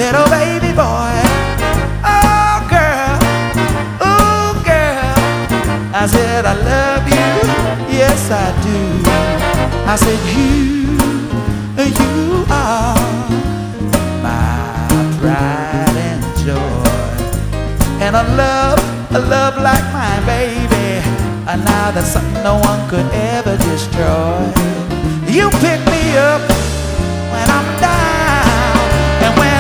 little baby boy. Oh girl, ooh girl, I said I love you, yes I do. I said you are my pride and joy, and a love like mine, baby, and now that's something no one could ever destroy. You pick me up when I'm down.